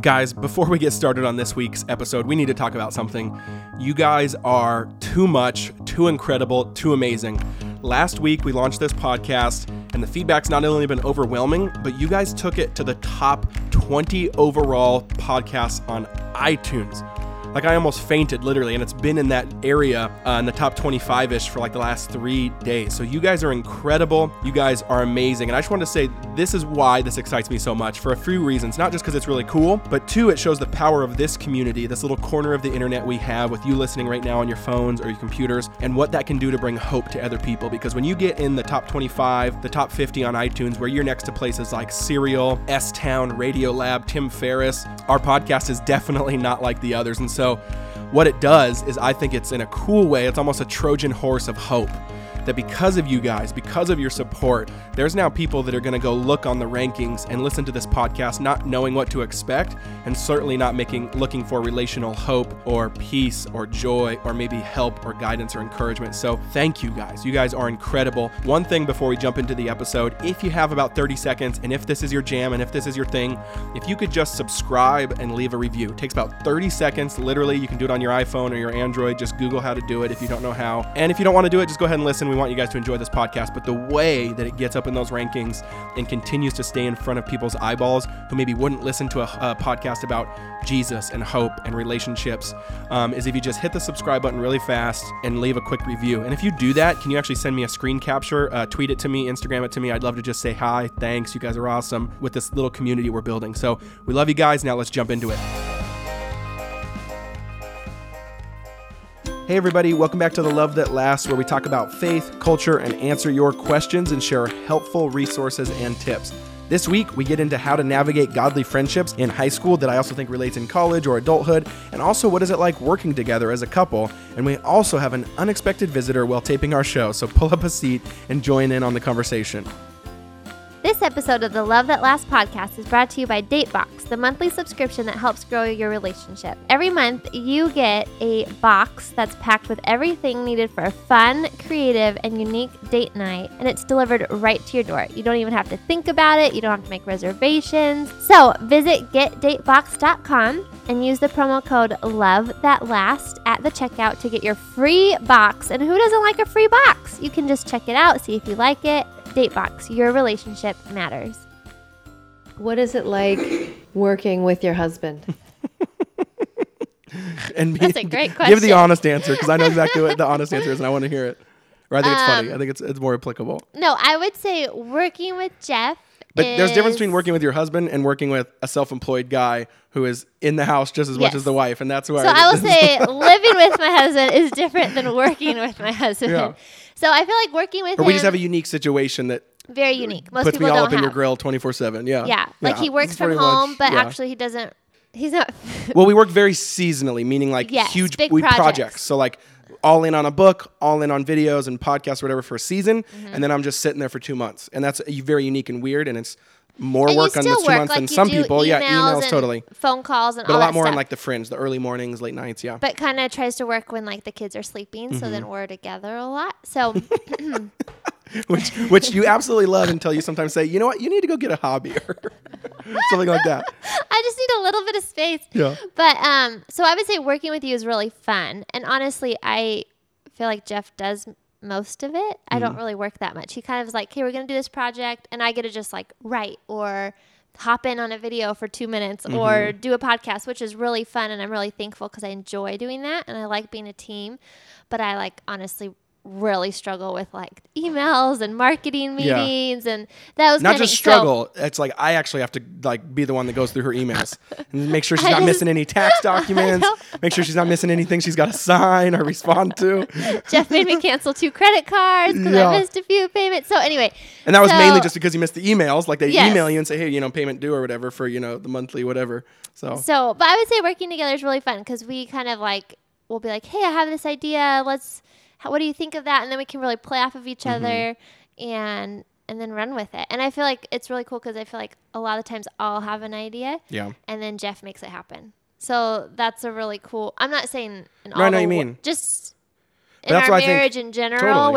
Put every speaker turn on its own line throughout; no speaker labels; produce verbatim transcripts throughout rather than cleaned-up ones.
Guys, before we get started on this week's episode, we need to talk about something. You guys are too much, too incredible, too amazing. Last week, we launched this podcast, and the feedback's not only been overwhelming, but you guys took it to the top twenty overall podcasts on iTunes. Like, I almost fainted, literally, and it's been in that area uh, in the top twenty-five-ish for like the last three days. So you guys are incredible. You guys are amazing. And I just wanted to say, this is why this excites me so much, for a few reasons. Not just because it's really cool, but two, it shows the power of this community, this little corner of the internet we have with you listening right now on your phones or your computers, and what that can do to bring hope to other people. Because when you get in the top twenty-five, the top fifty on iTunes, where you're next to places like Serial, S-Town, Radiolab, Tim Ferriss, our podcast is definitely not like the others. And so what it does is, I think it's in a cool way, it's almost a Trojan horse of hope. That because of you guys, because of your support, there's now people that are going to go look on the rankings and listen to this podcast not knowing what to expect, and certainly not making looking for relational hope or peace or joy or maybe help or guidance or encouragement. So thank you guys. You guys are incredible. One thing before we jump into the episode, if you have about thirty seconds, and if this is your jam and if this is your thing, if you could just subscribe and leave a review. It takes about thirty seconds. Literally, you can do it on your iPhone or your Android. Just Google how to do it if you don't know how. And if you don't want to do it, just go ahead and listen. We want you guys to enjoy this podcast, but the way that it gets up in those rankings and continues to stay in front of people's eyeballs who maybe wouldn't listen to a, a podcast about Jesus and hope and relationships um, is if you just hit the subscribe button really fast and leave a quick review. And if you do that, can you actually send me a screen capture, uh, tweet it to me, Instagram it to me? I'd love to just say hi, thanks, you guys are awesome, with this little community we're building. So we love you guys. Now let's jump into it. Hey everybody, welcome back to The Love That Lasts, where we talk about faith, culture, and answer your questions and share helpful resources and tips. This week, we get into how to navigate godly friendships in high school that I also think relates in college or adulthood, and also what is it like working together as a couple. And we also have an unexpected visitor while taping our show, so pull up a seat and join in on the conversation.
This episode of the Love That Lasts podcast is brought to you by DateBox, the monthly subscription that helps grow your relationship. Every month, you get a box that's packed with everything needed for a fun, creative, and unique date night, and it's delivered right to your door. You don't even have to think about it. You don't have to make reservations. So visit get date box dot com and use the promo code LOVETHATLAST at the checkout to get your free box. And who doesn't like a free box? You can just check it out, see if you like it. DateBox, your relationship matters.
What is it like working with your husband?
And me,
That's a great question.
Give the honest answer, because I know exactly what the honest answer is, and I want to hear it. Or I think it's
um,
funny. I think it's it's more applicable.
No, I would say working with Jeff
But
is...
there's a difference between working with your husband and working with a self-employed guy who is in the house just as
Yes.
much as the wife, and that's where.
So I will say living with my husband is different than working with my husband.
Yeah.
So I feel like working with
or
him...
we just have a unique situation that
very unique. Most
puts
people
me all
don't
up in
have.
your grill twenty-four seven. Yeah.
Yeah. Like
Yeah.
he works
It's
from
pretty
home,
much-
but
yeah.
actually he doesn't... He's not...
Well, we work very seasonally, meaning like
Yes,
huge
big
we
projects.
projects. So like all in on a book, all in on videos and podcasts, or whatever, for a season,
Mm-hmm.
and then I'm just sitting there for two months, and that's a- very unique and weird, and it's more
And
work
you
on
still
those two
work,
months
like
than
you
some
do
people. Yeah, emails,
and
totally.
phone calls and
But
all
a lot
that
more
stuff.
in like the fringe, the early mornings, late nights. Yeah.
But kind of tries to work when like the kids are sleeping, so
Mm-hmm.
then we're together a lot. So
which which you absolutely love until you sometimes say, you know what, you need to go get a hobby or something like that.
I just need a little bit of space.
Yeah.
But um, so I would say working with you is really fun, and honestly, I feel like Jeff does most of it. I don't really work that much. He kind of is like, hey, we're gonna do this project, and I get to just like write or hop in on a video for two minutes
Mm-hmm.
or do a podcast, which is really fun, and I'm really thankful because I enjoy doing that and I like being a team. But I like honestly really struggle with like emails and marketing
Yeah.
meetings and those
Not
kind
just
of
struggle. It's like I actually have to like be the one that goes through her emails and make sure she's
I
not
just-
missing any tax documents. Make sure she's not missing anything she's got to sign or respond to.
So Jeff made me cancel two credit cards because
Yeah.
I missed a few payments. So anyway,
And that was
so-
mainly just because you missed the emails. Like they
Yes.
email you and say, hey, you know, payment due or whatever for, you know, the monthly whatever. So
So, but I would say working together is really fun because we kind of like, we'll be like, hey, I have this idea. Let's, how, what do you think of that? And then we can really play off of each
Mm-hmm.
other and and then run with it. And I feel like it's really cool because I feel like a lot of times I'll have an idea
yeah.
and then Jeff makes it happen. So that's a really cool, I'm not saying in
No, I
all
know
the
you
wo-
mean.
just
But
in
that's
our
what I think-
marriage in general
totally.
with like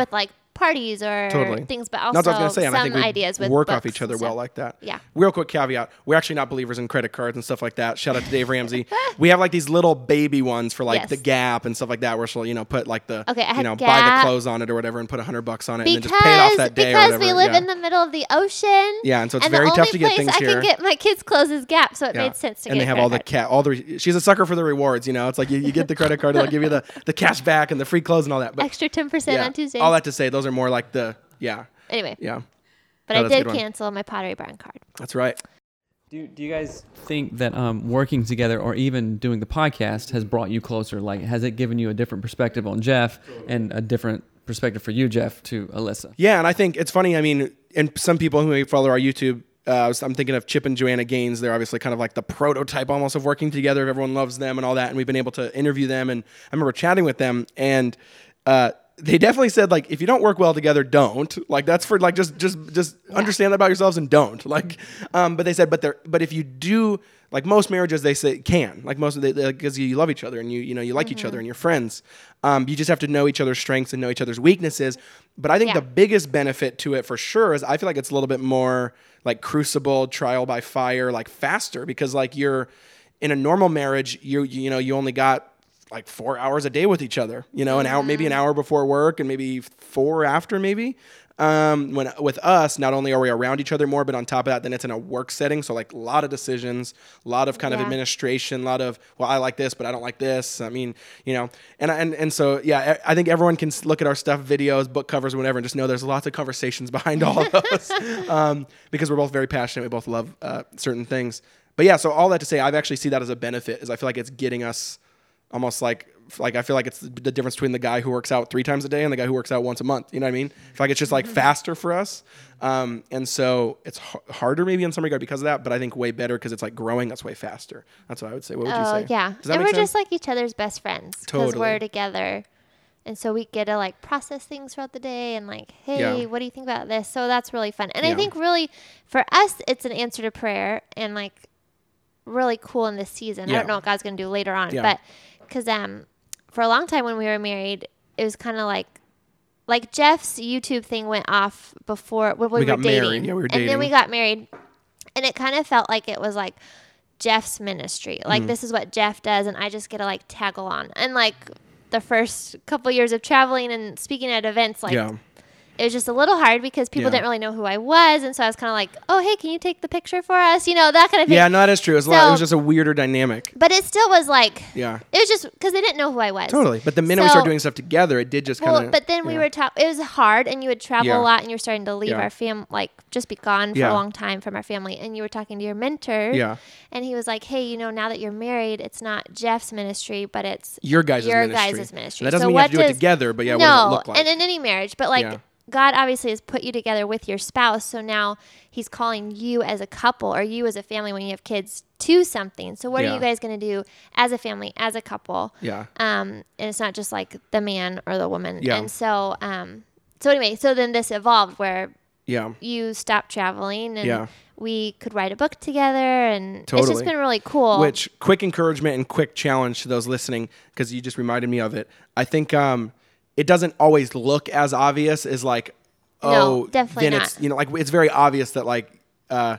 parties or
Totally.
things, but
That's
also
what I was gonna say, and
some
I think we
ideas with
work
books
off each other
and
well
stuff.
like that.
Yeah.
Real quick caveat: we're actually not believers in credit cards and stuff like that. Shout out to Dave Ramsey. We have like these little baby ones for like
Yes.
the Gap and stuff like that, where she'll you know put like the
Okay, I
you
had
know buy
Gap.
the clothes on it or whatever and put a hundred bucks on it
Because,
and then just pay it off that day
because
or whatever.
we live
yeah.
in the middle of the ocean.
Yeah, and so it's
and
very
the
tough
only
to get
place
things
I
here.
can get my kids' clothes is Gap, so it
Yeah.
made sense to
and
get
they
a
have
credit
all the
card.
cat all the she's a sucker for the rewards, you know. It's like you, you get the credit card, they'll give you the, the cash back and the free clothes and all that. But
Extra ten percent
yeah,
on Tuesdays.
all that to say those are more like the yeah.
Anyway,
Yeah.
but
No,
I
that's a
did
good one.
cancel my Pottery Barn card.
That's right.
Do, do you guys think that um, working together or even doing the podcast has brought you closer? Like, has it given you a different perspective on Jeff and a different perspective for you, Jeff, to Alyssa?
Yeah, and I think it's funny. I mean, and some people who may follow our YouTube, uh, I'm thinking of Chip and Joanna Gaines. They're obviously kind of like the prototype almost of working together. Everyone loves them and all that. And we've been able to interview them. And I remember chatting with them, and uh, they definitely said, like, if you don't work well together, don't. Like, that's for like just just just understand that about yourselves and don't. Like, um, but they said, but they're but if you do. Like most marriages, they say can. Like most of the because you love each other and you you know you like each other and you're friends. Um, you just have to know each other's strengths and know each other's weaknesses. But I think
Yeah.
the biggest benefit to it for sure is I feel like it's a little bit more like crucible, trial by fire, like faster because like you're in a normal marriage, you you know you only got like four hours a day with each other. You know, an hour maybe an hour before work and maybe four after maybe. Um, when with us, not only are we around each other more, but on top of that, then it's in a work setting. So like a lot of decisions, a lot of kind of
Yeah.
administration, a lot of, well, I like this, but I don't like this. I mean, you know, and, and, and so, yeah, I I think everyone can s- look at our stuff, videos, book covers, whatever, and just know there's lots of conversations behind all of those, um, because we're both very passionate. We both love, uh, certain things, but yeah, so all that to say, I've actually see that as a benefit is I feel like it's getting us almost like, like I feel like it's the difference between the guy who works out three times a day and the guy who works out once a month. You know what I mean? I feel like it's just like faster for us. Um, and so it's h- harder maybe in some regard because of that, but I think way better because it's like growing. That's way faster. That's what I would say. What would you
Oh
say?
yeah,
Does that
and
make
we're
sense?
just like each other's best friends because
Totally.
we're together, and so we get to like process things throughout the day and like, hey,
Yeah.
what do you think about this? So that's really fun, and I
Yeah.
think really for us, it's an answer to prayer and like really cool in this season. I
Yeah.
don't know what God's gonna do later on,
Yeah.
but because um, for a long time when we were married, it was kind of like. Like Jeff's YouTube thing went off before when we,
We
were
got
dating,
married. Yeah, we were
and then we
dating.
got married, and it kind of felt like it was like Jeff's ministry.
Mm-hmm.
Like this is what Jeff does, and I just get to like tag along. And like the first couple years of traveling and speaking at events, like
yeah.
it was just a little hard because people
Yeah.
didn't really know who I was, and so I was kind of like, oh hey, can you take the picture for us? You know, that kind of thing.
Yeah, no, that is true. It was, a lot, it was
So-
just a weirder dynamic.
But it still was like
Yeah.
it was just because they didn't know who I was.
Totally. But the minute we
So-
started doing stuff together, it did just kind
Well,
of.
but then we were tra- it was hard, and you would travel
Yeah.
a lot, and you were starting to leave
Yeah.
our fam, like just be gone for
Yeah.
a long time from our family, and you were talking to your mentor,
Yeah.
and he was like, "Hey, you know, now that you're married, it's not Jeff's ministry, but it's
Your guys'
your
ministry.
guys' ministry."
And that doesn't
So
mean you have
what
to do it
does-
together, but yeah, what
no,
does it look like?
and in any marriage, but like
Yeah.
God obviously has put you together with your spouse, so now He's calling you as a couple or you as a family when you have kids to something. So what
Yeah.
are you guys going to do as a family, as a couple?
Yeah.
Um, and it's not just like the man or the woman.
Yeah.
And so, um, so anyway, so then this evolved where
Yeah.
you stopped traveling and
Yeah.
we could write a book together, and it's
Totally.
just been really cool.
Which quick encouragement and quick challenge to those listening, because you just reminded me of it. I think um, it doesn't always look as obvious as like,
No,
oh,
definitely
then
not.
it's you know like it's very obvious that like uh,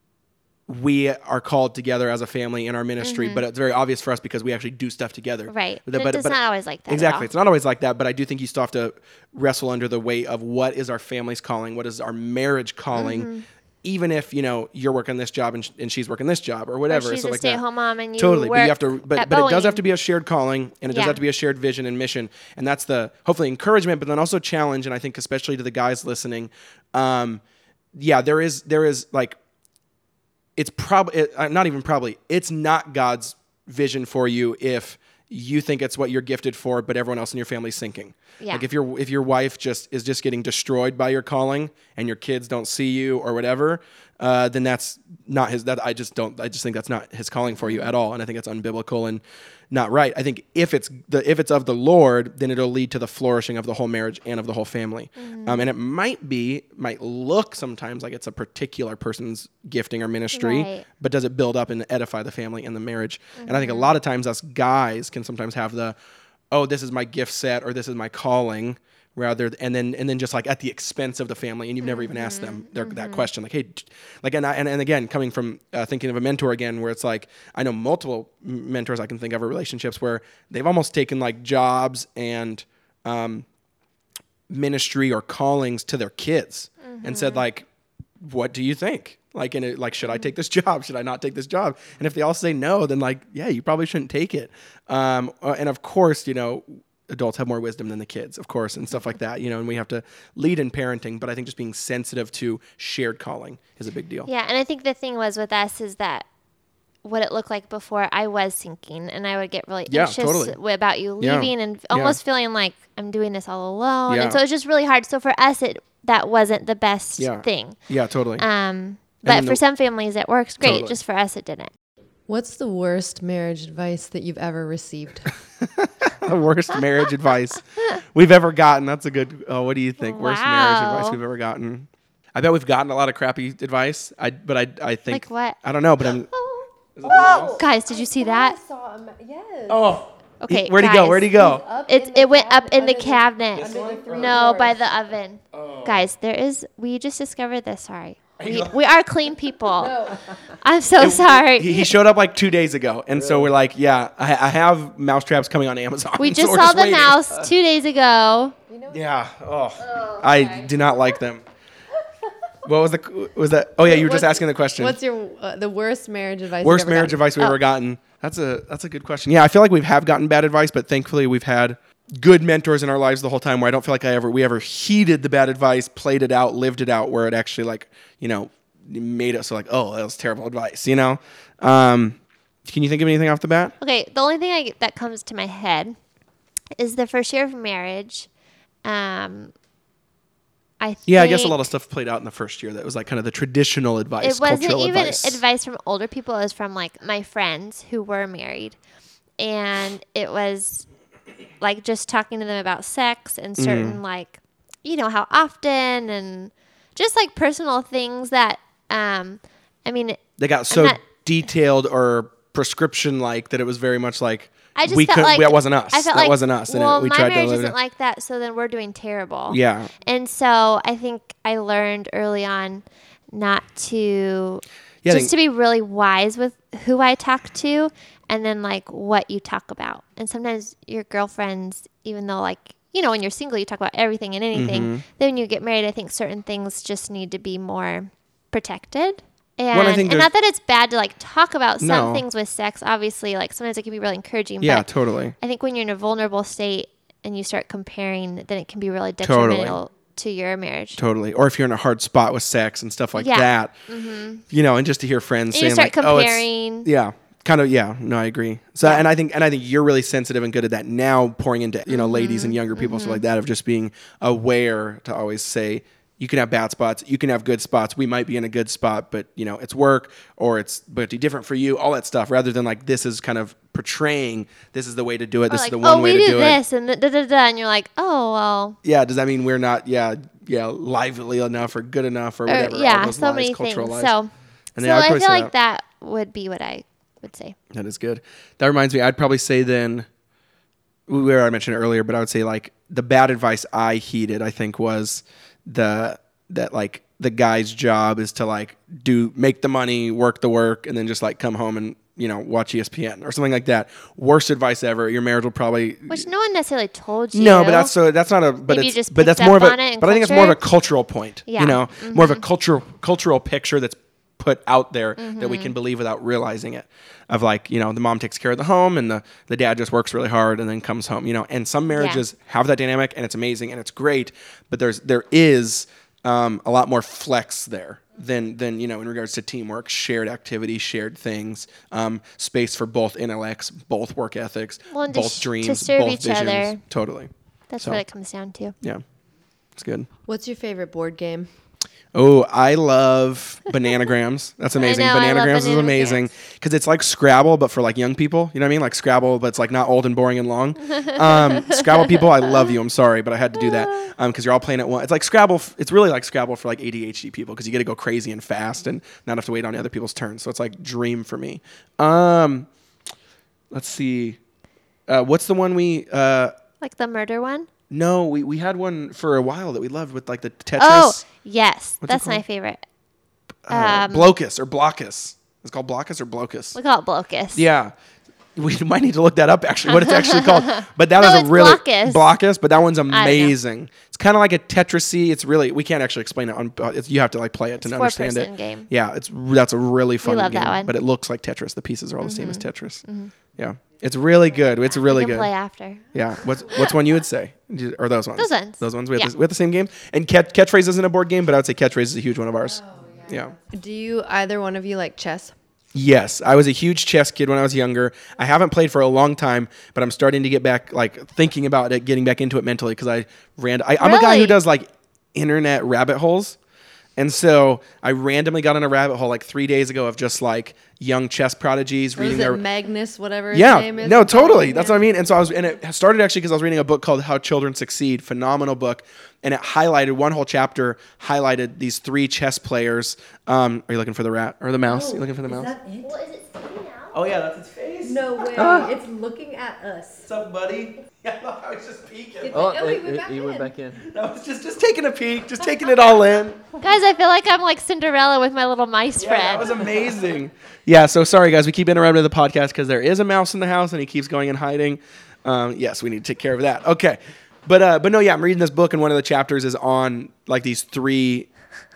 we are called together as a family in our ministry, but it's very obvious for us because we actually do stuff together.
Mm-hmm. Right.
But,
But it's not always like that at
Exactly.
all.
It's not always like that, but I do think you still have to wrestle under the weight of what is our family's calling, what is our marriage calling.
Mm-hmm.
Even if you know you're working this job and, sh- and she's working this job or whatever,
Or she's
so
a
like that.
stay-at-home mom and you
totally, but
work
you have to. But
at
but it does
Boeing.
have to be a shared calling, and it does
Yeah.
have to be a shared vision and mission, and that's the hopefully encouragement, but then also challenge. And I think especially to the guys listening, um, yeah, there is there is like, it's probably it, uh, not even probably it's not God's vision for you if you think it's what you're gifted for, but everyone else in your family's sinking.
Yeah.
Like if your if your wife just is just getting destroyed by your calling and your kids don't see you or whatever, uh, then that's not his. That I just don't. I just think that's not his calling for you at all, and I think it's unbiblical and not right. I think if it's the if it's of the Lord, then it'll lead to the flourishing of the whole marriage and of the whole family. Um, and it might be might look sometimes like it's a particular person's gifting or ministry,
Right.
but does it build up and edify the family and the marriage? And I think a lot of times us guys can sometimes have the, oh, this is my gift set or this is my calling, rather and then and then just like at the expense of the family, and you've never even asked them their, that question, like, hey, like, and I, and, and again, coming from uh, thinking of a mentor again, where it's like, I know multiple mentors I can think of, or relationships where they've almost taken like jobs and um, ministry or callings to their kids mm-hmm. and said like, what do you think? Like, in it, like, should I take this job? Should I not take this job? And if they all say no, then like, yeah, you probably shouldn't take it. Um, uh, and of course, you know, adults have more wisdom than the kids, of course, and stuff like that, you know, and we have to lead in parenting, but I think just being sensitive to shared calling is a big deal.
Yeah. And I think the thing was with us is that what it looked like before, I was sinking and I would get really
yeah,
anxious
totally.
about you leaving yeah. and almost
yeah.
feeling like I'm doing this all alone.
Yeah.
And so it was just really hard. So for us, it, that wasn't the best
yeah.
thing.
Yeah, totally.
Um, but for
the,
some families it works great.
Totally.
Just for us, it didn't.
What's the worst marriage advice that you've ever received?
The worst marriage advice we've ever gotten. That's a good, oh, what do you think?
Wow.
Worst marriage advice we've ever gotten. I bet we've gotten a lot of crappy advice. I, but I, I think.
Like what?
I don't know, but I'm.
Whoa! Guys, did you see that?
I saw him. Yes.
Oh.
Okay.
Where'd
guys,
he go? Where'd he go?
It it went up in the cabinet.
The
no, by the oven.
Oh.
Guys, there is. We just discovered this. Sorry. We, we are clean people.
No.
I'm so
It-
sorry.
He, he showed up like two days ago, and so we're like, yeah, I, I have mouse traps coming on Amazon.
We
so
just
we're
saw the
waiting.
mouse two days ago.
Yeah. Oh, I do not like them. What was the was that? Oh yeah, you were just
What's-
asking the question.
What's your uh, the worst marriage advice?
Worst
you've ever
marriage
gotten?
advice we've
Oh.
ever gotten? That's a that's a good question. Yeah, I feel like we have gotten bad advice, but thankfully we've had good mentors in our lives the whole time. Where I don't feel like I ever we ever heeded the bad advice, played it out, lived it out, where it actually like you know made us like, oh, that was terrible advice. You know. Um, can you think of anything off the bat?
Okay, the only thing I, that comes to my head is the first year of marriage. Um, I think
Yeah, I guess a lot of stuff played out in the first year that was like kind of the traditional advice,
it wasn't
cultural
even
advice.
advice from older people. It was from like my friends who were married, and it was like just talking to them about sex and certain
Mm.
like you know how often and just like personal things that um I mean
They got so
not-
detailed or prescription like that it was very much like
I just
we
felt
could
like
that wasn't us.
I felt
that
like,
wasn't us. And
well,
it, we
my
tried to
marriage
live
isn't
it.
like that, so then we're doing terrible.
Yeah.
And so I think I learned early on not to
Yeah, I
just
think-
to be really wise with who I talk to and then like what you talk about. And sometimes your girlfriends, even though like, you know, when you're single, you talk about everything and anything.
Mm-hmm.
Then when you get married, I think certain things just need to be more protected. And,
Well, I think
and
there's-
not that it's bad to like talk about some
No.
things with sex. Obviously, like sometimes it can be really encouraging.
Yeah,
but
totally.
I think when you're in a vulnerable state and you start comparing, then it can be really
Totally.
detrimental to your marriage.
Totally. Or if you're in a hard spot with sex and stuff like
Yeah.
that. You know, and just to hear friends
And you
saying
start
like, oh, it's
comparing.
yeah. Kind of, yeah. No, I agree. So, and I think, and I think you're really sensitive and good at that now, pouring into you know ladies and younger people, stuff like that, of just being aware to always say, you can have bad spots, you can have good spots. We might be in a good spot, but you know it's work, or it's but it's different for you. All that stuff, rather than like this is kind of portraying this is the way to do it.
Or
This
like,
is the one
oh,
way
we
to
do
do it.
this and da, da, da, da, and you're like, oh well.
Yeah. Does that mean we're not? Yeah. Yeah. Lively enough or good enough or
Or,
whatever. all
yeah,
those
so
lies,
many
cultural
things.
lies.
So,
And
so
then I'd
I
probably
feel
say
like that would be what I would say.
That is good. That reminds me, I'd probably say then, we already mentioned it earlier, but I would say like the bad advice I heeded, I think was the, that like the guy's job is to like do, make the money, work the work, and then just like come home and, you know, watch E S P N or something like that. Worst advice ever. Your marriage will probably.
Which no one necessarily told you.
No, but that's so that's not a. But
Maybe you
it's
just
but that's
picked
more
up
of a.
on it in
But I think it's more of a
culture.
cultural point.
Yeah.
You know, more of a cultural cultural picture that's put out there that we can believe without realizing it. Of like, you know, the mom takes care of the home and the the dad just works really hard and then comes home. You know, and some marriages have that dynamic and it's amazing and it's great. But there's there is um, a lot more flex there. Than, than you know in regards to teamwork, shared activity, shared things, um, space for both intellects, both work ethics,
Well, and to
both
sh- to
dreams,
serve
both
each
visions.
other.
Totally.
That's
So,
what it comes down to.
yeah, it's good.
What's your favorite board game?
Oh, I love Bananagrams. That's amazing.
know, I love
Bananagrams is amazing
Bananagrams.
because it's like Scrabble, but for like young people. You know what I mean? Like Scrabble, but it's like not old and boring and long. Um, Scrabble people, I love you. I'm sorry, but I had to do that because you're all playing at once. It's like Scrabble. F- it's really like Scrabble for like A D H D people because you get to go crazy and fast and not have to wait on other people's turns. So it's like dream for me. Um, let's see. Uh, what's the one we? Uh,
Like the murder one?
No, we, we had one for a while that we loved with like the Tetris.
Oh, yes.
What's it
That's my
called?
favorite.
uh,
um,
Blocus or Blockus. It's called Blockus or Blocus.
We call it Blocus.
Yeah. We might need to look that up, actually, what it's actually called. But that
No,
was a
it's
really...
Blockus.
Blockus, but that one's
know.
amazing. It's kind of like a Tetris-y. It's really... We can't actually explain it. on. It's, you have to like play it to
It's
understand it.
four-person game.
Yeah, it's that's a really fun
love
game.
that one.
But it looks like Tetris. The pieces are all the same as Tetris. Yeah. It's really good. It's really
we can
good.
play after.
Yeah. What's what's one you would say? Or those ones?
Those ones.
Those ones. We have,
Yeah.
the, we have the same game. And catch, Catchphrase isn't a board game, but I would say Catchphrase is a huge one of ours. Yeah.
Do you either one of you like chess?
Yes, I was a huge chess kid when I was younger. I haven't played for a long time, but I'm starting to get back, like thinking about it, getting back into it mentally because I ran. I, I'm a guy who
Really?
does like internet rabbit holes, and so I randomly got in a rabbit hole like three days ago of just like young chess prodigies
Or
reading
is
their.
it Magnus, whatever his
Yeah,
name is?
no, totally. That's
Yeah.
what I mean. And so I was, and it started actually because I was reading a book called How Children Succeed, phenomenal book, and it highlighted one whole chapter, highlighted these three chess players. Um, are you looking for the rat or the mouse? Are you looking for the mouse?
Well, is it sticking out?
Oh yeah, that's its face.
No way.
Ah.
It's looking at us.
What's up, buddy? Yeah, I was just peeking.
Oh, he went back
he went
in.
back in.
I was just just taking a peek, just taking it all in.
Guys, I feel like I'm like Cinderella with my little mice
Yeah,
friend.
that was amazing. Yeah, so sorry guys, we keep interrupting the podcast because there is a mouse in the house and he keeps going and hiding. Um, yes, we need to take care of that. Okay, but uh, but no, yeah, I'm reading this book and one of the chapters is on like these three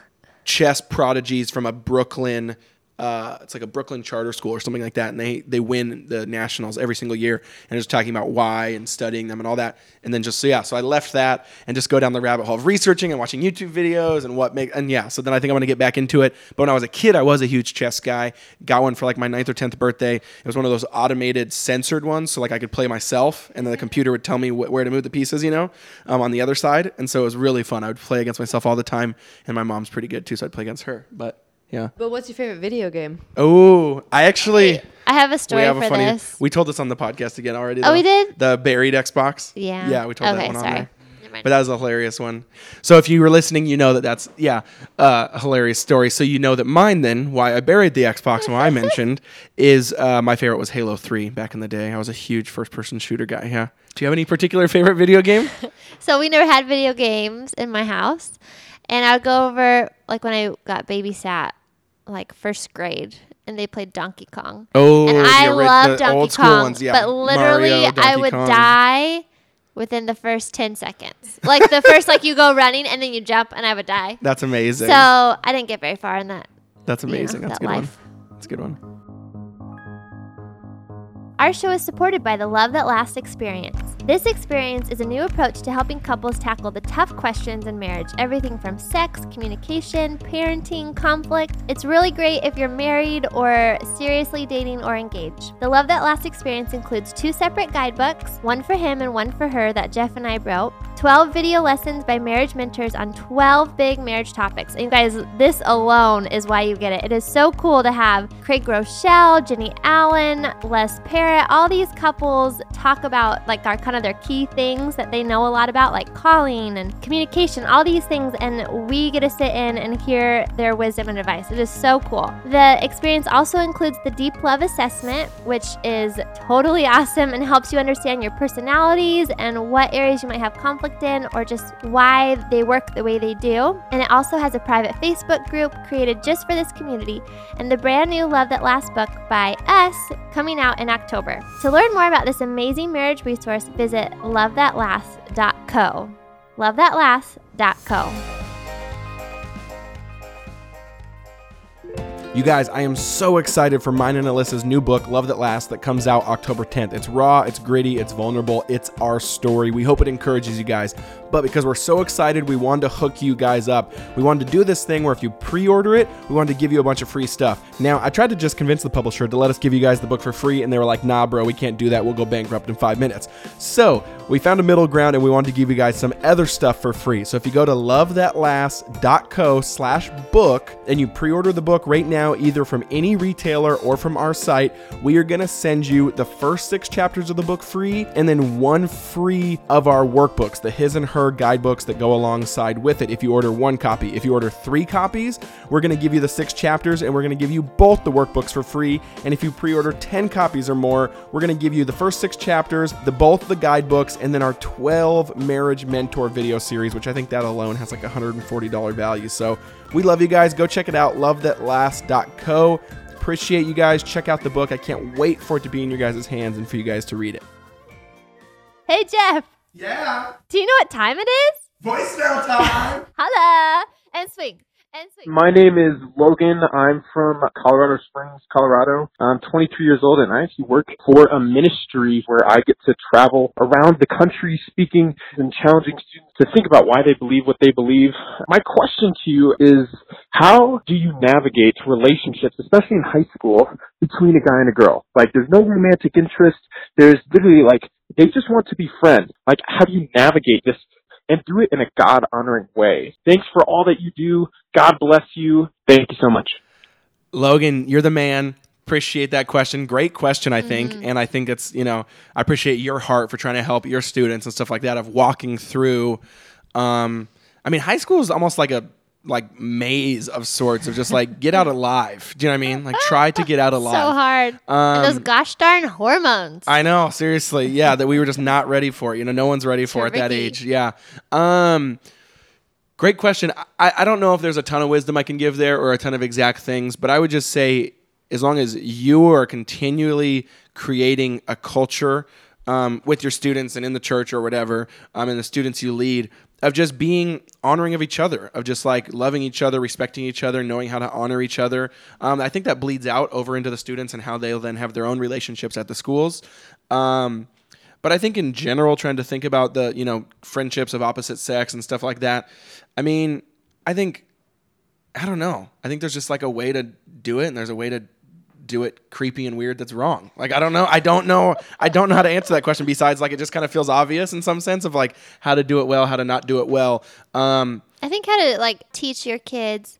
chess prodigies from a Brooklyn. Uh, it's like a Brooklyn charter school or something like that, and they they win the nationals every single year. And just talking about why and studying them and all that, and then just so yeah, so I left that and just go down the rabbit hole of researching and watching YouTube videos and what make and yeah. So then I think I'm gonna get back into it. But when I was a kid, I was a huge chess guy. Got one for like my ninth or tenth birthday. It was one of those automated censored ones, so like I could play myself, and then the computer would tell me wh- where to move the pieces, you know, um, on the other side. And so it was really fun. I would play against myself all the time, and my mom's pretty good too, so I'd play against her. But yeah.
But what's your favorite video game?
Oh, I actually
I have a
we
story
have
for
a funny.
this.
We told this on the podcast again already.
Oh,
though.
we did?
The buried Xbox.
Yeah.
Yeah, we told
okay,
that one
sorry.
on there.
Never mind.
But that was a hilarious one. So if you were listening, you know that that's yeah uh, a hilarious story. So you know that mine then why I buried the Xbox and why I mentioned is uh, my favorite was Halo three back in the day. I was a huge first person shooter guy. Yeah. Do you have any particular favorite video game?
So we never had video games in my house, and I would go over like when I got babysat, like first grade, and they played Donkey Kong.
Oh,
And
the
I
ori-
love
the
Donkey
old school
Kong,
ones, yeah.
but literally
Mario,
I
Donkey
would
Kong.
die within the first ten seconds. Like the first, like you go running and then you jump, and I would die.
That's amazing.
So I didn't get very far in that.
That's
you know,
amazing. That's a
that
good
life.
one. That's a good one.
Our show is supported by the Love That Lasts experience. This experience is a new approach to helping couples tackle the tough questions in marriage, everything from sex, communication, parenting, conflict. It's really great if you're married or seriously dating or engaged. The Love That Lasts experience includes two separate guidebooks, one for him and one for her that Jeff and I wrote, twelve video lessons by marriage mentors on twelve big marriage topics. And you guys, this alone is why you get it. It is so cool to have Craig Rochelle, Jenny Allen, Les Parrott, all these couples talk about like our kind of their key things that they know a lot about, like calling and communication, all these things, and we get to sit in and hear their wisdom and advice. It is so cool. The experience also includes the Deep Love Assessment, which is totally awesome and helps you understand your personalities and what areas you might have conflict in, or just why they work the way they do. And it also has a private Facebook group created just for this community, and the brand new Love That Lasts book by us coming out in October. To learn more about this amazing marriage resource, visit love that lasts dot co. love that lasts dot co.
You guys, I am so excited for mine and Alyssa's new book, Love That Lasts, that comes out October tenth. It's raw, it's gritty, it's vulnerable, it's our story. We hope it encourages you guys. But because we're so excited, we wanted to hook you guys up. We wanted to do this thing where if you pre-order it, we wanted to give you a bunch of free stuff. Now, I tried to just convince the publisher to let us give you guys the book for free, and they were like, nah, bro, we can't do that. We'll go bankrupt in five minutes. So we found a middle ground, and we wanted to give you guys some other stuff for free. So if you go to love that lasts dot co slash book and you pre-order the book right now, now, either from any retailer or from our site, we are going to send you the first six chapters of the book free, and then one free of our workbooks, the His and Her guidebooks that go alongside with it if you order one copy. If you order three copies, we're going to give you the six chapters, and we're going to give you both the workbooks for free. And if you pre-order ten copies or more, we're going to give you the first six chapters, the both the guidebooks, and then our twelve Marriage Mentor video series, which I think that alone has like a one hundred forty dollars value. So we love you guys. Go check it out, love that last dot co. Appreciate you guys. Check out the book. I can't wait for it to be in your guys' hands and for you guys to read it.
Hey, Jeff.
Yeah.
Do you know what time it is?
Voicemail time.
Holla. And swing. And swing.
My name is Logan. I'm from Colorado Springs, Colorado. I'm twenty-two years old, and I actually work for a ministry where I get to travel around the country speaking and challenging students to think about why they believe what they believe. My question to you is, how do you navigate relationships, especially in high school, between a guy and a girl? Like, there's no romantic interest. There's literally, like, they just want to be friends. Like, how do you navigate this and do it in a God-honoring way? Thanks for all that you do. God bless you. Thank you so much.
Logan, you're the man. Appreciate that question. Great question, I think.
Mm-hmm.
And I think it's, you know, I appreciate your heart for trying to help your students and stuff like that of walking through. Um, I mean, high school is almost like a like maze of sorts of just like get out alive. Do you know what I mean? Like try to get out alive.
So hard.
Um,
and those gosh darn hormones.
I know, seriously. Yeah, that we were just not ready for it. You know, no one's ready for
Sure,
it at that
Ricky.
age. Yeah. Um, great question. I, I don't know if there's a ton of wisdom I can give there or a ton of exact things, but I would just say as long as you are continually creating a culture um, with your students and in the church or whatever, um, and the students you lead, of just being honoring of each other, of just like loving each other, respecting each other, knowing how to honor each other. Um, I think that bleeds out over into the students and how they'll then have their own relationships at the schools. Um, but I think in general, trying to think about the, you know, friendships of opposite sex and stuff like that. I mean, I think, I don't know. I think there's just like a way to do it, and there's a way to do it creepy and weird that's wrong. Like, I don't know. I don't know. I don't know how to answer that question besides like it just kind of feels obvious in some sense of like how to do it well, how to not do it well. Um,
I think how to like teach your kids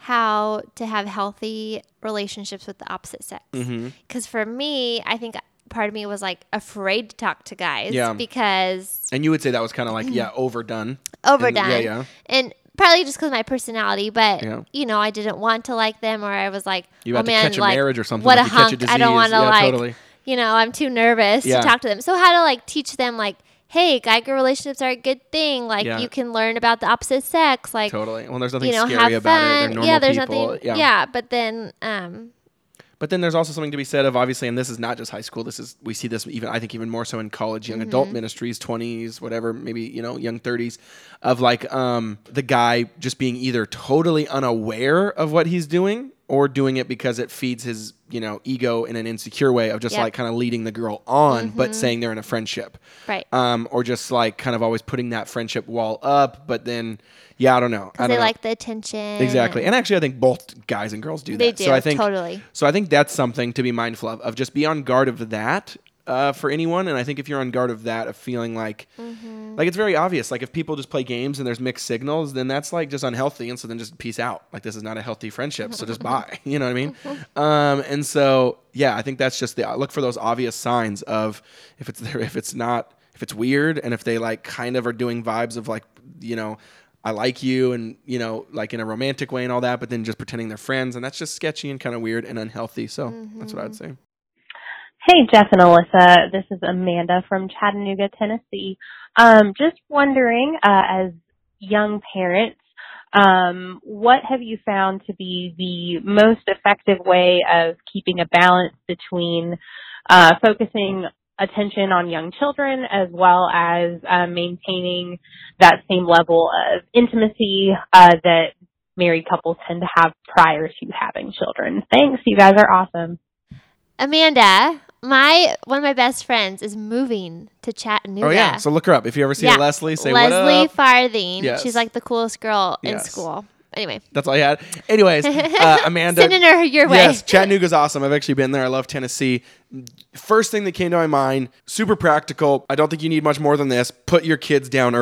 how to have healthy relationships with the opposite sex. Because for me, I think part of me was like afraid to talk to guys
Yeah.
because
and you would say that was kind of like, yeah, overdone.
overdone.
And, yeah, yeah.
And probably just because of my personality, but
Yeah.
you know, I didn't want to like them, or I was like,
You
oh
had to
man,
catch a
like,
marriage or something,
what
like
a
you catch a
hunk! I don't want
disease.
to
Yeah,
like,
totally.
you know, I'm too nervous
Yeah.
to talk to them. So how to like teach them like, hey, guy-girl relationships are a good thing. Like
Yeah.
you can learn about the opposite sex. Like
Totally. Well, there's nothing
you know,
scary
have
about it.
fun.
They're normal
yeah, there's
people.
nothing.
Yeah.
Yeah, but then um,
But then there's also something to be said of obviously, and this is not just high school. This is we see this even I think even more so in college, young adult ministries, twenties, whatever, maybe you know, young thirties, of like um, the guy just being either totally unaware of what he's doing or doing it because it feeds his you know ego in an insecure way of just
Yep.
like kind of leading the girl on, but saying they're in a friendship,
right.
um, or just like kind of always putting that friendship wall up, but then yeah, I don't know, I
Because
don't
they
know.
like the attention.
Exactly. And actually, I think both guys and girls do
They
that.
do,
So I think,
totally.
So I think that's something to be mindful of, of just be on guard of that uh, for anyone. And I think if you're on guard of that, of feeling like,
Mm-hmm.
like it's very obvious. Like if people just play games and there's mixed signals, then that's like just unhealthy. And so then just peace out. Like this is not a healthy friendship. So just bye. You know what I mean? Um, and so, yeah, I think that's just the, look for those obvious signs of if it's there, if it's not, if it's weird and if they like kind of are doing vibes of like, you know, I like you and, you know, like in a romantic way and all that, but then just pretending they're friends. And that's just sketchy and kind of weird and unhealthy. So that's what I would say.
Hey, Jeff and Alyssa. This is Amanda from Chattanooga, Tennessee. Um, just wondering, uh, as young parents, um, what have you found to be the most effective way of keeping a balance between uh, focusing attention on young children as well as uh, maintaining that same level of intimacy uh, that married couples tend to have prior to having children? Thanks. You guys are awesome.
Amanda, my one of my best friends is moving to Chattanooga.
Oh, yeah. So look her up. If you ever see
Yeah.
Leslie, say
Leslie
what up.
Farthing.
Yes.
She's like the coolest girl in
Yes.
school. Anyway.
That's all I had. Anyways, uh, Amanda.
Sending her your way.
Yes, Chattanooga's awesome. I've actually been there. I love Tennessee. First thing that came to my mind, super practical. I don't think you need much more than this. Put your kids down early.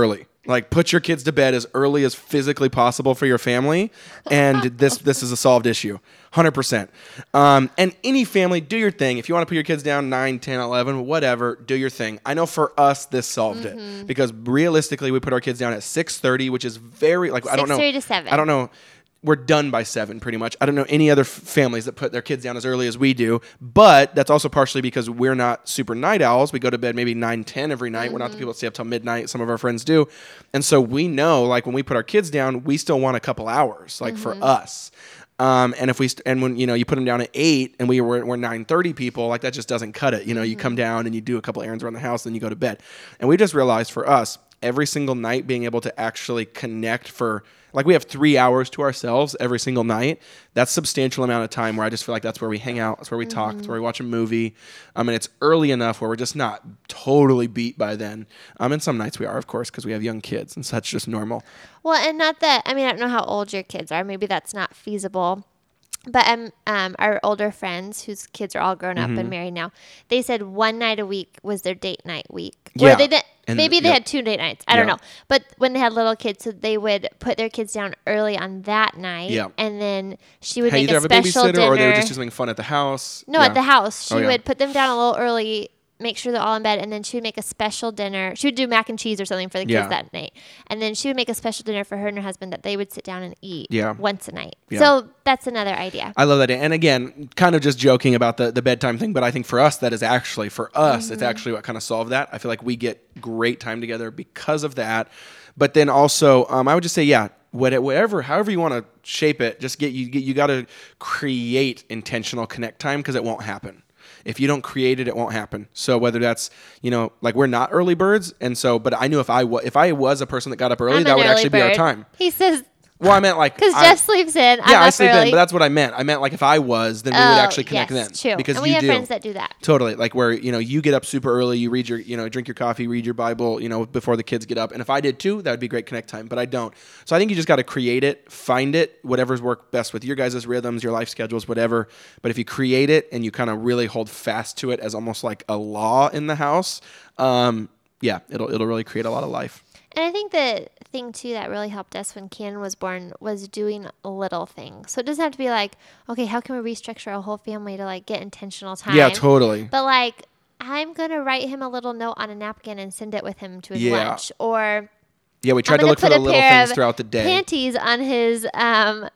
Like, put your kids to bed as early as physically possible for your family, and this this is a solved issue, one hundred percent. Um, and any family, do your thing. If you want to put your kids down nine, ten, eleven, whatever, do your thing. I know for us, this solved
Mm-hmm.
it, because realistically, we put our kids down at six thirty, which is very, like, I don't know.
six thirty to seven.
I don't know. We're done by seven, pretty much. I don't know any other f- families that put their kids down as early as we do, but that's also partially because we're not super night owls. We go to bed maybe nine, ten every night. Mm-hmm. We're not the people that stay up till midnight. Some of our friends do. And so we know, like, when we put our kids down, we still want a couple hours, like, mm-hmm. for us. Um, and if we st- and when you know you put them down at eight, and we were we're nine thirty people, like, that just doesn't cut it. You know, mm-hmm. you come down and you do a couple errands around the house, then you go to bed. And we just realized for us, every single night, being able to actually connect for, like, we have three hours to ourselves every single night. That's a substantial amount of time where I just feel like that's where we hang out. That's where we mm-hmm. talk. That's where we watch a movie. Um, and it's early enough where we're just not totally beat by then. Um, and some nights we are, of course, because we have young kids, and so that's just normal.
Well, and not that, I mean, I don't know how old your kids are. Maybe that's not feasible. But um, um, our older friends, whose kids are all grown up
Mm-hmm.
and married now, they said one night a week was their date night week.
Yeah.
Or they did,
And-
maybe they
yep.
had two date nights. I don't
Yeah.
know. But when they had little kids, so they would put their kids down early on that night.
Yeah.
And then she would
Hey,
make
either
a
have a
special
babysitter
dinner.
or they would just do something fun at the house.
No,
Yeah.
at the house. She
Oh, yeah.
would put them down a little early, make sure they're all in bed, and then she would make a special dinner. She would do mac and cheese or something for the kids
Yeah.
that night. And then she would make a special dinner for her and her husband that they would sit down and eat
Yeah.
once a night.
Yeah.
So that's another idea.
I love that. And again, kind of just joking about the, the bedtime thing, but I think for us, that is actually, for us,
Mm-hmm.
it's actually what kind of solved that. I feel like we get great time together because of that. But then also, um, I would just say, yeah, whatever, however you want to shape it, just get, you, get, you got to create intentional connect time, because it won't happen. If you don't create it, it won't happen. So whether that's, you know, like, we're not early birds. And so, but I knew if I, wa- if I was a person that got up early,
I'm
that
an
would
early
actually be our
bird.
time.
He says,
Well, I meant like,
because
I-
Jeff sleeps in. I'm
yeah, I
up
sleep
early.
in, but that's what I meant. I meant like if I was, then we would
Oh,
actually connect
yes,
then.
true.
Because
and we
you
have
do.
friends that do that.
Totally. Like, where, you know, you get up super early, you read your, you know, drink your coffee, read your Bible, you know, before the kids get up. And if I did too, that would be great connect time, but I don't. So I think you just got to create it, find it, whatever's work best with your guys' rhythms, your life schedules, whatever. But if you create it and you kind of really hold fast to it as almost like a law in the house, um, yeah, it'll, it'll really create a lot of life.
And I think the thing, too, that really helped us when Cannon was born was doing little things. So it doesn't have to be like, okay, how can we restructure a whole family to, like, get intentional time?
Yeah, totally.
But, like, I'm going to write him a little note on a napkin and send it with him to his
Yeah.
lunch. Or
Yeah, we tried
I'm
to
gonna
look for
put
the
a
little
pair
things
of
throughout the day.
panties on his um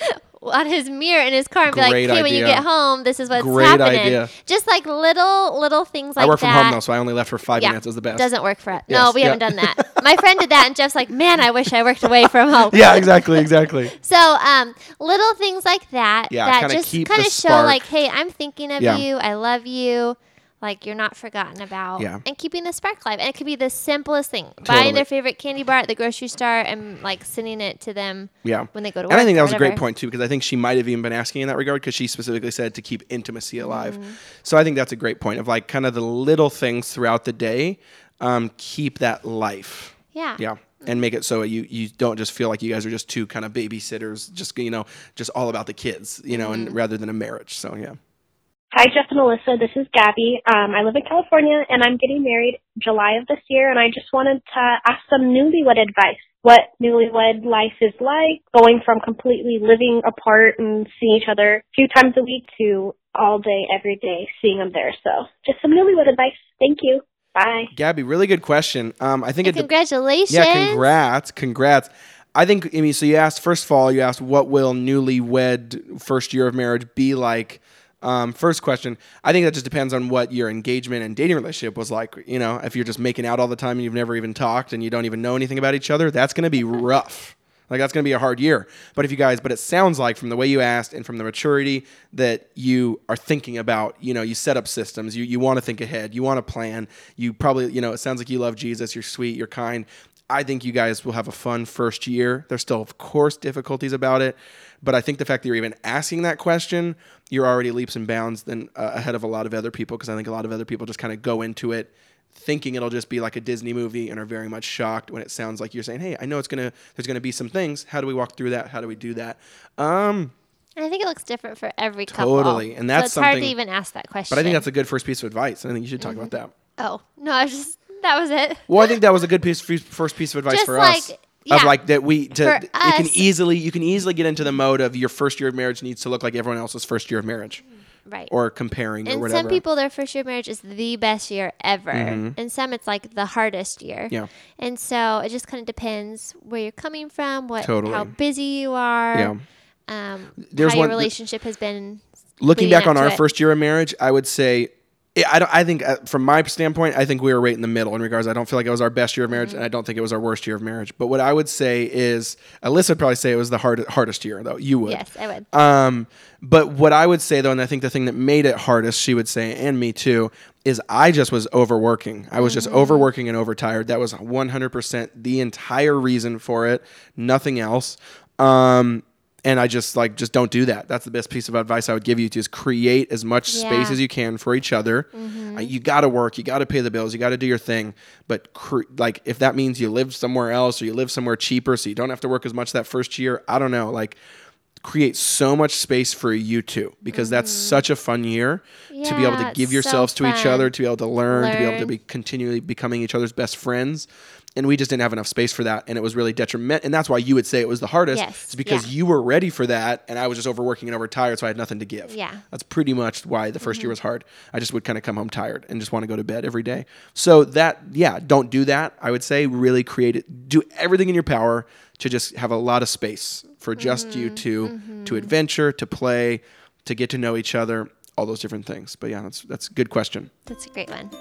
on his mirror in his car and be like,
Great
hey, when you
idea.
get home, this is what's
Great
happening.
idea.
Just like little little things like that.
I work from home though, so I only left for five
Yeah,
minutes as the best.
doesn't work for us.
Yes,
No, we
yeah.
haven't done that. My friend did that, and Jeff's like, man, I wish I worked away from home.
Yeah, exactly, exactly.
So, um, little things like that
Yeah,
that
kinda
just
keep
kind
the
of show,
spark.
like, hey, I'm thinking of
Yeah.
you. I love you. Like, you're not forgotten about.
Yeah.
And keeping the spark alive. And it could be the simplest thing.
Totally.
Buying their favorite candy bar at the grocery store and, like, sending it to them
Yeah.
when they go to work.
And I think that
or
was a great
whatever.
point too, because I think she might have even been asking in that regard, because she specifically said to keep intimacy alive.
Mm-hmm.
So I think that's a great point of, like, kind of the little things throughout the day, um, keep that life.
Yeah.
Yeah. And make it so you, you don't just feel like you guys are just two kind of babysitters, just, you know, just all about the kids, you know,
Mm-hmm.
and rather than a marriage. So, yeah.
Hi, Jeff and Alyssa. This is Gabby. Um, I live in California, and I'm getting married July of this year, and I just wanted to ask some newlywed advice. What newlywed life is like, going from completely living apart and seeing each other a few times a week to all day, every day, seeing them there. So just some newlywed advice. Thank you. Bye.
Gabby, really good question. Um, I think
And
it de-
congratulations.
Yeah, congrats, congrats. I think, I mean, so you asked, first of all, you asked, what will newlywed first year of marriage be like? Um, first question, I think that just depends on what your engagement and dating relationship was like. You know, if you're just making out all the time and you've never even talked and you don't even know anything about each other, that's going to be rough. Like, that's going to be a hard year. But if you guys, but it sounds like from the way you asked and from the maturity that you are thinking about, you know, you set up systems, you, you want to think ahead, you want to plan, you probably, you know, it sounds like you love Jesus, you're sweet, you're kind. I think you guys will have a fun first year. There's still, of course, difficulties about it. But I think the fact that you're even asking that question, you're already leaps and bounds than uh, ahead of a lot of other people, because I think a lot of other people just kind of go into it thinking it'll just be like a Disney movie and are very much shocked when it sounds like you're saying, hey, I know it's gonna, there's going to be some things. How do we walk through that? How do we do that? Um,
And I think it looks different for every couple.
Totally. And that's
so it's hard to
something-
even ask that question.
but I think that's a good first piece of advice. And I think you should talk
Mm-hmm.
about that.
Oh, no, I was just That was it.
Well, I think that was a good piece, first piece of advice
Just
for
like,
us.
yeah.
Of like that we to
For
you can
us-
easily you can easily get into the mode of your first year of marriage needs to look like everyone else's first year of marriage.
Right.
Or comparing or
And
whatever.
some people, their first year of marriage is the best year ever.
Mhm.
And some, it's like the hardest year.
Yeah.
And so it just kind of depends where you're coming from, what,
Totally.
how busy you are,
Yeah.
um,
There's
how
one-
your relationship has been.
Looking
leading
back on
up to
our
it.
first year of marriage, I would say, I, don't, I think uh, from my standpoint, I think we were right in the middle in regards. I don't feel like it was our best year of marriage,
Mm-hmm.
and I don't think it was our worst year of marriage. But what I would say is, Alyssa would probably say it was the hard, hardest year, though. You would.
Yes, I would.
Um, but what I would say, though, and I think the thing that made it hardest, she would say, and me too, is I just was overworking. I was just
Mm-hmm.
overworking and overtired. That was one hundred percent the entire reason for it, nothing else. Um, and I just like, just don't do that. That's the best piece of advice I would give you to is create as much
Yeah.
space as you can for each other. Uh, you got to work, you got to pay the bills, you got to do your thing. But cre- like, if that means you live somewhere else or you live somewhere cheaper so you don't have to work as much that first year, I don't know. Like, create so much space for you two because that's such a fun year to be able to
Yeah,
give
it's
yourselves
so
to each
fun.
other, to be able to learn, to be able to
Learn.
be continually becoming each other's best friends. And we just didn't have enough space for that. And it was really detrimental. And that's why you would say it was the hardest.
Yes,
It's because
yeah.
you were ready for that. And I was just overworking and overtired. So I had nothing to give.
Yeah.
That's pretty much why the 1st year was hard. I just would kind of come home tired and just want to go to bed every day. So that, yeah, don't do that. I would say really create it. Do everything in your power to just have a lot of space for just you two to adventure, to play, to get to know each other, all those different things. But yeah, that's that's a good question.
That's a great one.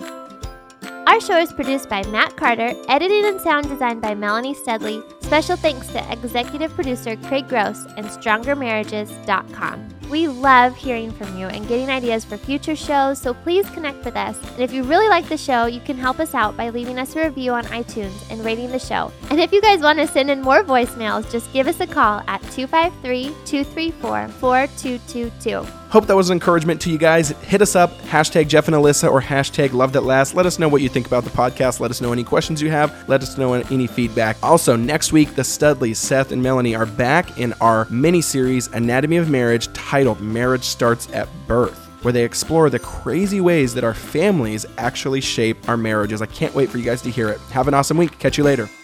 Our show is produced by Matt Carter, edited and sound designed by Melanie Studley. Special thanks to executive producer Craig Gross and stronger marriages dot com. We love hearing from you and getting ideas for future shows, so please connect with us. And if you really like the show, you can help us out by leaving us a review on iTunes and rating the show. And if you guys want to send in more voicemails, just give us a call at two five three, two three four, four two two two.
Hope that was an encouragement to you guys. Hit us up, hashtag Jeff and Alyssa or hashtag Loved at Last. Let us know what you think about the podcast. Let us know any questions you have. Let us know any feedback. Also, next week, the Studleys, Seth and Melanie, are back in our mini-series, Anatomy of Marriage, titled Marriage Starts at Birth, where they explore the crazy ways that our families actually shape our marriages. I can't wait for you guys to hear it. Have an awesome week. Catch you later.